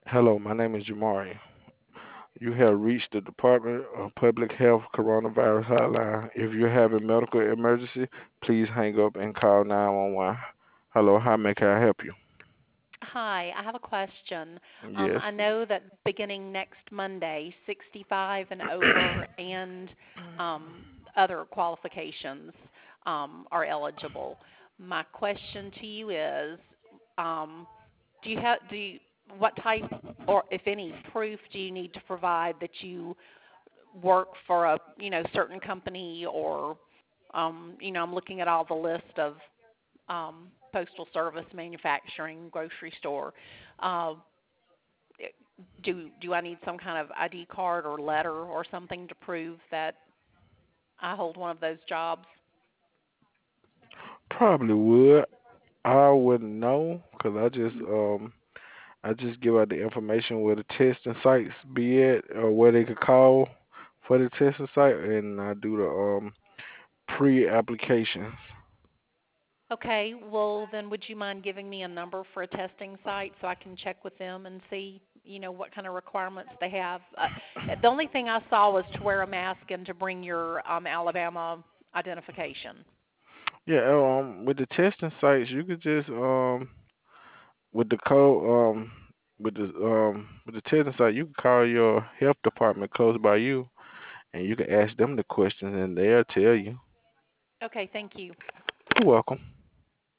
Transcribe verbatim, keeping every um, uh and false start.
Hello, my name is Jamari. You have reached the Department of Public Health Coronavirus Hotline. If you're having medical emergency, please hang up and call nine one one. Hello, how may I help you? Hi, I have a question. Um, Yes. I know that beginning next Monday, sixty-five and over and um, other qualifications um, are eligible. My question to you is, um, do you have do you, what type or if any proof do you need to provide that you work for a you know certain company or um, you know I'm looking at all the list of um, postal service, manufacturing, grocery store. Uh, do do I need some kind of I D card or letter or something to prove that I hold one of those jobs? Probably would. I wouldn't know because I just um I just give out the information where the testing sites be at or where they could call for the testing site, and I do the um pre-applications. Okay, well then would you mind giving me a number for a testing site so I can check with them and see, you know, what kind of requirements they have? Uh, the only thing I saw was to wear a mask and to bring your um, Alabama identification. Yeah, um, with the testing sites, you could just um with the code um with the um with the testing site, you can call your health department close by you, and you can ask them the questions, and they'll tell you. Okay, thank you. You're welcome.